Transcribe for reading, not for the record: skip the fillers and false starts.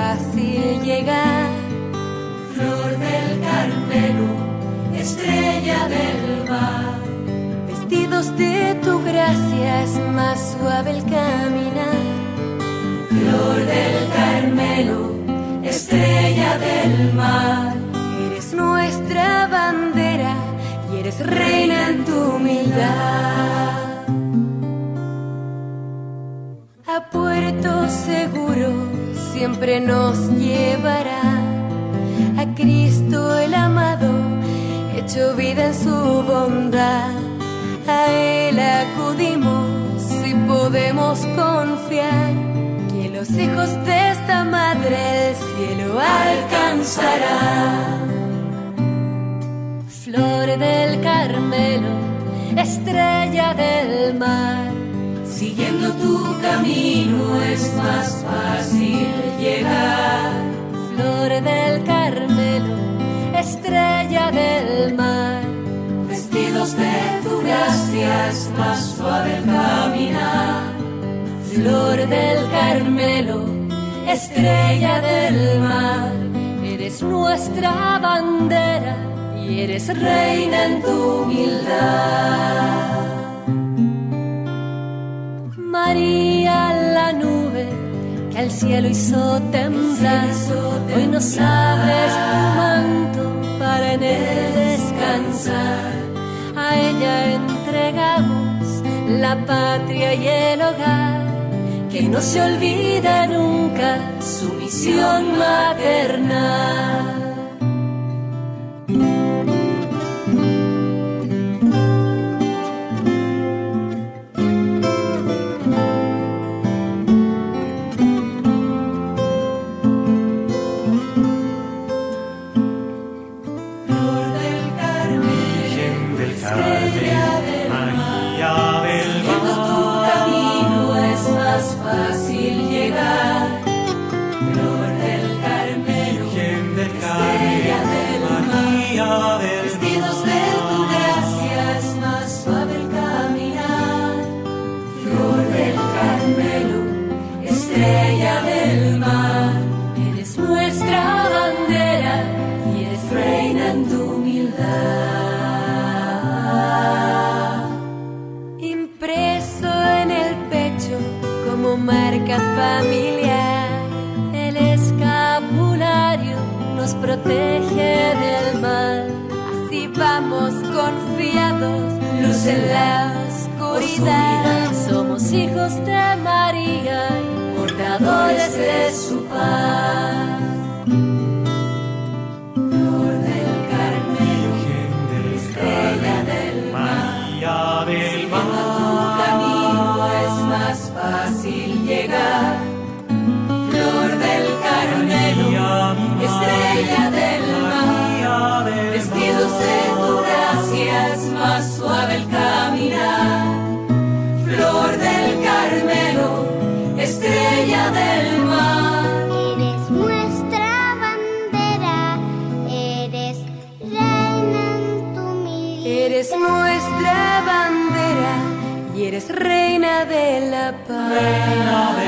fácil llegar. Flor del Carmelo, estrella del mar. Vestidos de tu gracia es más suave el caminar. Flor del Carmelo, estrella del mar. Eres nuestra bandera y eres reina en tu humildad. A puerto seguro siempre nos llevará. A Cristo el amado, hecho vida en su bondad. A Él acudimos y podemos confiar que los hijos de esta madre el cielo alcanzarán. Flor del Carmelo, estrella del mar. Siguiendo tu camino es más fácil llegar. Flor del Carmelo, estrella del mar. Vestidos de tu gracia es más suave el caminar. Flor del Carmelo, estrella del mar. Eres nuestra bandera y eres reina en tu humildad. María, la nube que al cielo hizo temblar, hoy nos abres tu manto para en él descansar. A ella entregamos la patria y el hogar, que no se olvida nunca su misión maternal. Estrella del mar, eres nuestra bandera y eres reina en tu humildad. Impreso en el pecho como marca familiar, el escapulario nos protege del mal. Así vamos confiados, luz en la oscuridad. Somos hijos de María, portadores de su paz. Flor del Carmelo, estrella del mar. Siguiendo tu camino es más fácil llegar. Flor del Carmelo, estrella del mar. Vestidos de tu gracia es más suave el caminar. Flor del Carmelo, estrella del mar. Eres nuestra bandera, eres reina en tu humildad. Eres nuestra bandera y eres reina de la paz.